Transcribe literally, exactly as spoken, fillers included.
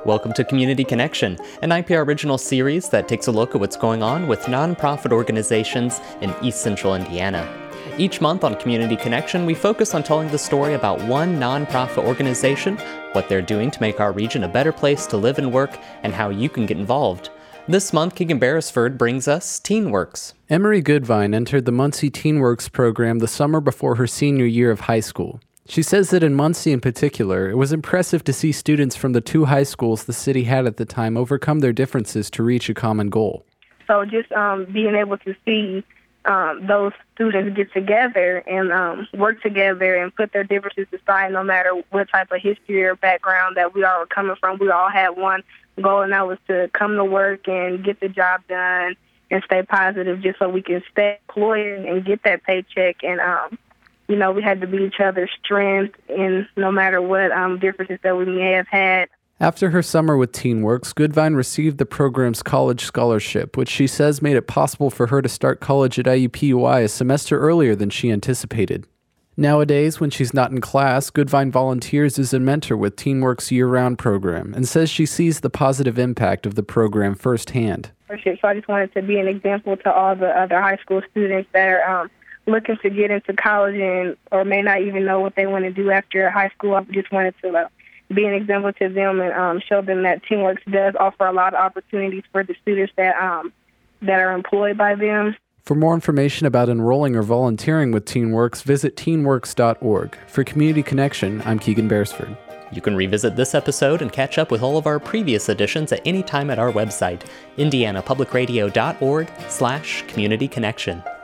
Welcome to Community Connection, an I P R original series that takes a look at what's going on with nonprofit organizations in East Central Indiana. Each month on Community Connection, we focus on telling the story about one nonprofit organization, what they're doing to make our region a better place to live and work, and how you can get involved. This month, Keegan Beresford brings us TeenWorks. Emery Goodvine entered the Muncie TeenWorks program the summer before her senior year of high school. She says that in Muncie in particular, it was impressive to see students from the two high schools the city had at the time overcome their differences to reach a common goal. So just um, being able to see um, those students get together and um, work together and put their differences aside, no matter what type of history or background that we all were coming from, we all had one goal, and that was to come to work and get the job done and stay positive just so we can stay employed and get that paycheck. And, um, you know, we had to be each other's strength in no matter what um, differences that we may have had. After her summer with TeenWorks, Goodvine received the program's college scholarship, which she says made it possible for her to start college at I U P U I a semester earlier than she anticipated. Nowadays, when she's not in class, Goodvine volunteers as a mentor with TeenWorks' year-round program and says she sees the positive impact of the program firsthand. So I just wanted to be an example to all the other high school students that are um, looking to get into college and or may not even know what they want to do after high school. I just wanted to uh, be an example to them and um, show them that TeenWorks does offer a lot of opportunities for the students that um, that are employed by them. For more information about enrolling or volunteering with TeenWorks, visit teenworks dot org. For Community Connection, I'm Keegan Beresford. You can revisit this episode and catch up with all of our previous editions at any time at our website, indiana public radio dot org slash community connection.